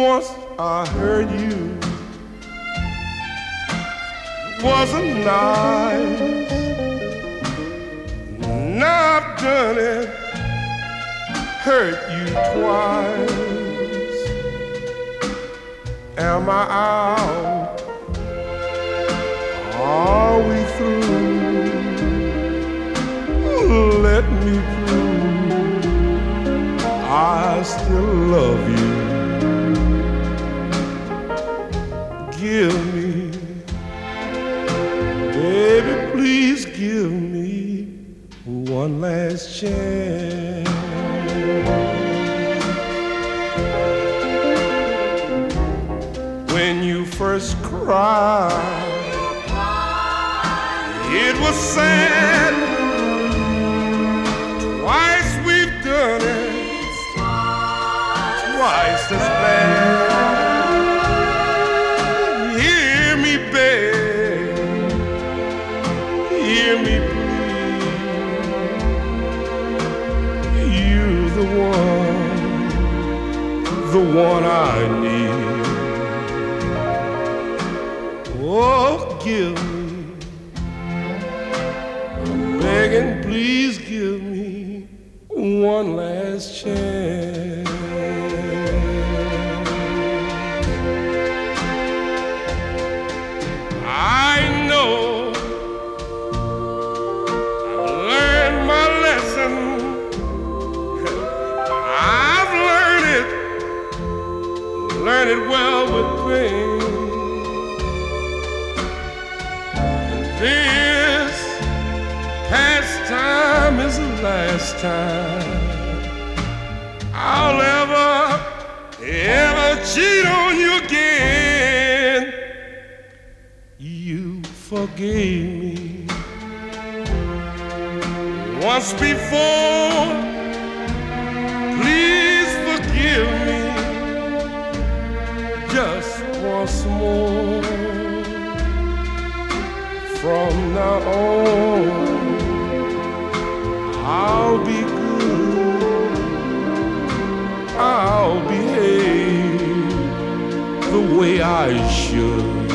Once I heard you wasn't nice. Now I've done it, hurt you twice. Am I out? Are we through? Let me prove I still love you. Give me, baby, please give me one last chance. When you first cried, it was sad. Twice we've done it, twice as bad. Hear me beg, hear me plead. You're the one I need. Oh, give me, I'm begging, please give me one last chance. I know I've learned my lesson. I've learned it well with pain. And this past time is the last time I'll ever cheat on you again. You forgave me once before. Please forgive me just once more. From now on, I'll be good, I'll behave the way I should.